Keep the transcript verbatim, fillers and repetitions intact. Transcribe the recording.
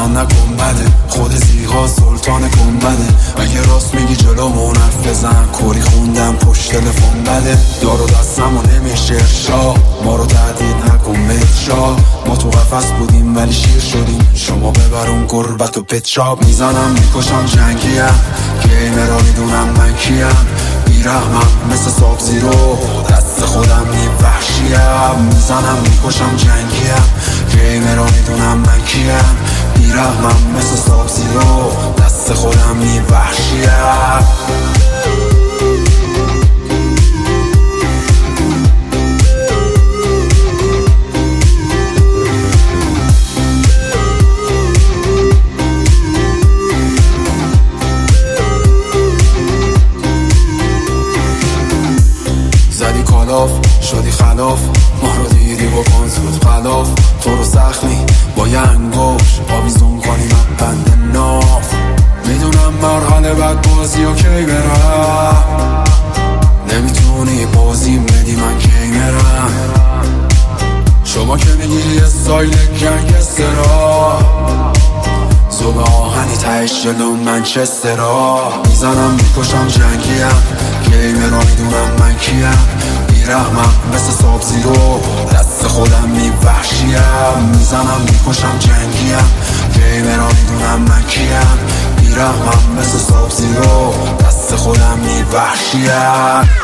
من نکن بده، خود زیغا سلطان گنبده. اگه راست میگی جلو حرف بزن، کوری خوندم پشت تلفن بده. دارو دستم و نمیشه ارشا، ما رو تهدید نکن متشا. ما تو قفص بودیم ولی شیر شدیم، شما ببرون گربت و پتشاب. میزنم میکشم جنگیم، گیمه را میدونم من کیم. بیرحمم مثل ساب زیرو، دست خودم نی وحشیم. میزنم میکشم جنگیم، گیمه را میدونم من کیم. بیرحمم مثل ساب زیرو، دست خودم نی وحشیم. زدی کالاف شدی خلاف، ما رو دیدی بکن زود خلاف. تو رو زخمی با یه انگوش آویزون کنیم بند ناف. میدونم مرحله بعد بازی و کی برم، نمیتونی بازیم بدی من کی برم. شما که میگیری استایل گنگسترا، زوب آهنی تهش جلو منچسترا. میزنم میکشم جنگیم، گیمه را میدونم من کیم. بیرحمم مثل ساب زیرو، دست خودم نی وحشیم. میزنم میکشم جنگیم، گیمه را میدونم من کیم. بیرحمم مثل ساب زیرو، دست خودم نی وحشیم.